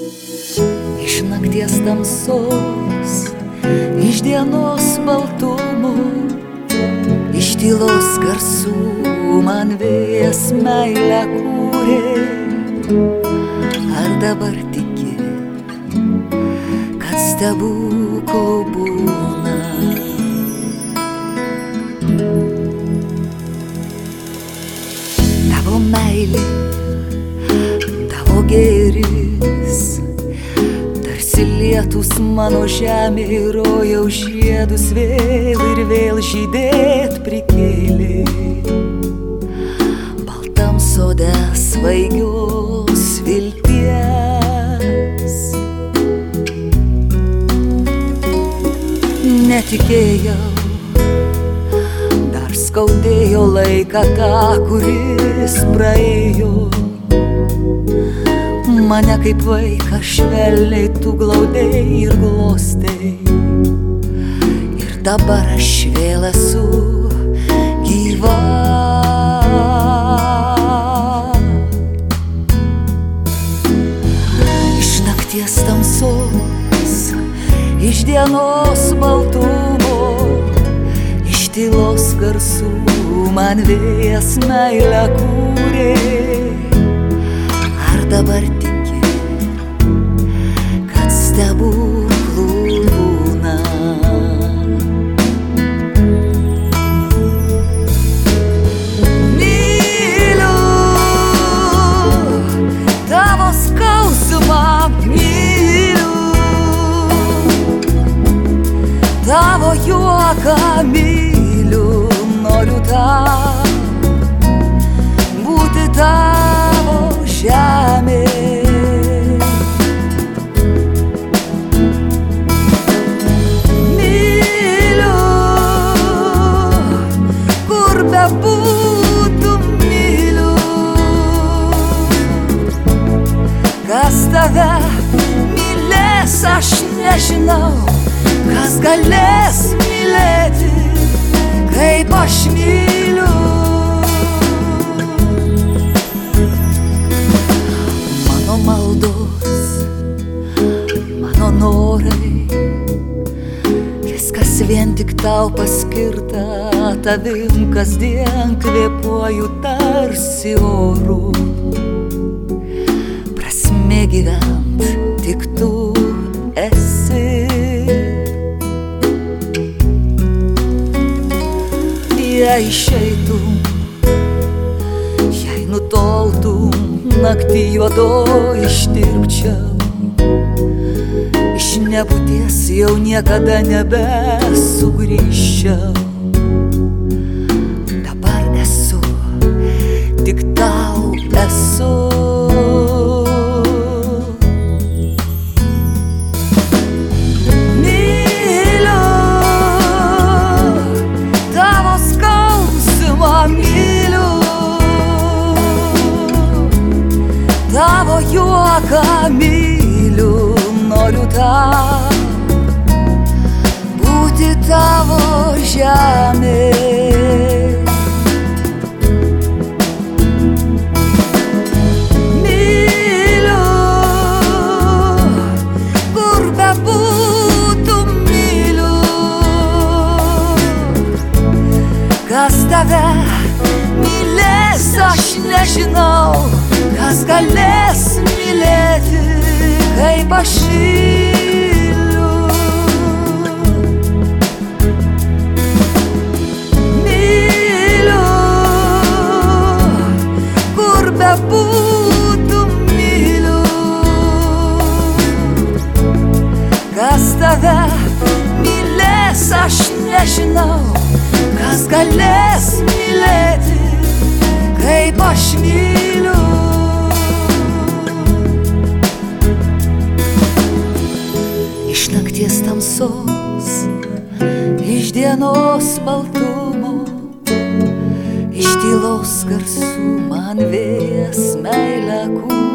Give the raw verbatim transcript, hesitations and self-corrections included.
Iš nakties tamsos, iš dienos baltumo, iš tylos garsų man vėjas meilę kūrė. Ar dabar tiki, kad stebuklų būna? Tavo meilė, tavo gėris, tarsi lietus mano žemė, rojaus žiedus vėl ir vėl žydėt prikėlė. Baltam sode svaigios vilties. Netikėjau, dar skaudėjo laiką tą, kuris praėjo. Mane kaip vaiką švelniai tu glaudei ir glostei. Ir dabar aš vėl esu gyva. Iš nakties tamsos, iš dienos baltumo, iš tylos garsų man vėjas meilę kūrė. Ar dabar tiki, kad stebuklų būna? Myliu tavo skausmą, myliu tavo juoką, myliu, noriu tau būti tavo žemė. Myliu, kur bebūtum, myliu, kas tave mylės, aš nežinau, kas galės mylėti, kaip aš myliu. Maldos, mano norai, viskas vien tik tau paskirta, tavim kasdien kvėpuoju tarsi oru. Prasmė gyvent tik tu esi. Jei išeitum, jei nutoltum, naktį juodoj ištirpčiau, iš nebūties jau niekada nebesugrįžčiau. Dabar esu, tik tau esu. Myliu tavo skausmą, myliu tavo juoką, myliu, noriu tau būti tavo žemė. Myliu, kur bebūtum, myliu, kas tave mylės, aš nežinau, kas galės mylėti, kaip aš myliu. Myliu, kur bebūtum, myliu, kas tave mylės, aš nežinau, kas galės mylėti, kaip aš myliu. Iš nakties tamsos, iš dienos baltumo, iš tylos garsų man vėjas meilę kūrė.